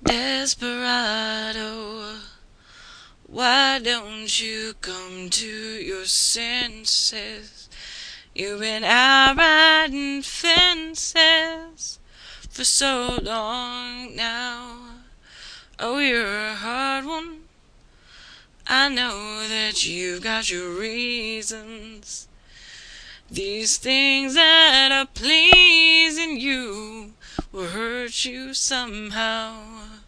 Desperado, why don't you come to your senses? You've been out riding fences for so long now. Oh, you're a hard one. I know that you've got your reasons. These things that are pleasing you will hurt you somehow.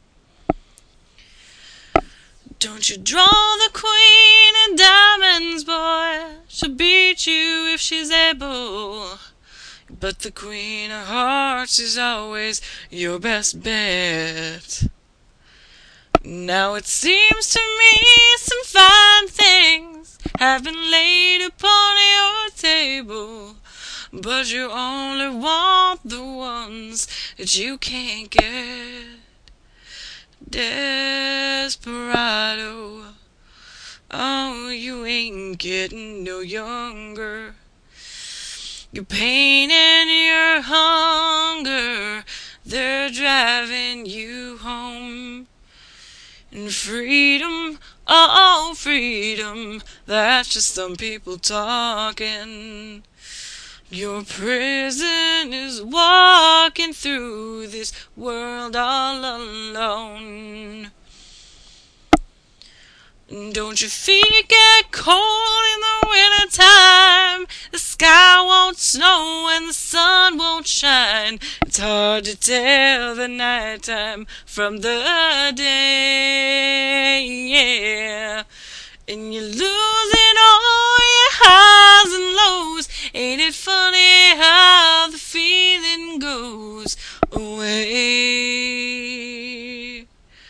Don't you draw the queen of diamonds, boy. She'll beat you if she's able. But the queen of hearts is always your best bet. Now it seems to me some fine things have been laid upon your table, but you only want the ones that you can't get. Desperado, oh, you ain't getting no younger. Your pain and your hunger, they're driving you home. And freedom, oh freedom, that's just some people talking. Your prison is walking through this world all alone. Don't your feet get cold in the winter time? The sky won't snow and the sun won't shine. It's hard to tell the nighttime from the day, yeah. And you're losing all your highs and lows. Ain't it funny how the feeling goes away?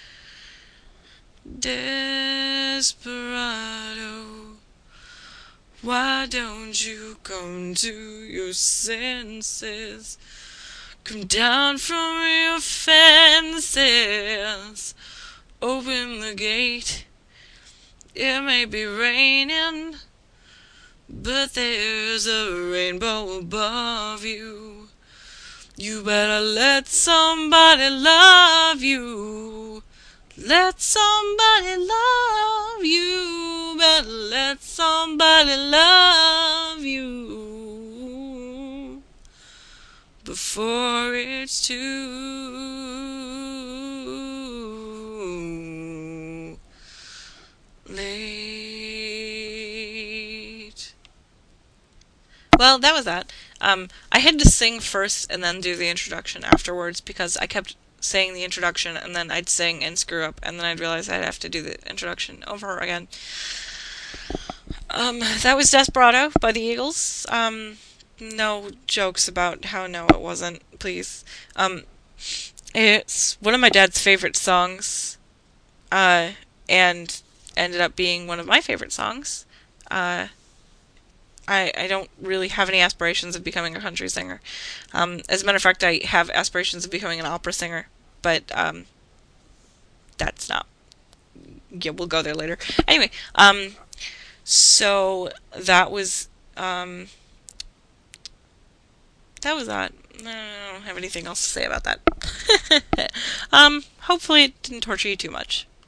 Desperado, why don't you come to your senses? Come down from your fences. Open the gate. It may be raining, but there's a rainbow above you. You better let somebody love you. Let somebody love you. Better let somebody love you before it's too late. Well, that was that. I had to sing first and then do the introduction afterwards because I kept saying the introduction and then I'd sing and screw up and then I'd realize I'd have to do the introduction over again. That was Desperado by the Eagles. No jokes about how no it wasn't, please. It's one of my dad's favorite songs, and ended up being one of my favorite songs. I don't really have any aspirations of becoming a country singer. As a matter of fact, I have aspirations of becoming an opera singer, but that's not. Yeah, we'll go there later. Anyway, so that was that. I don't have anything else to say about that. Hopefully it didn't torture you too much.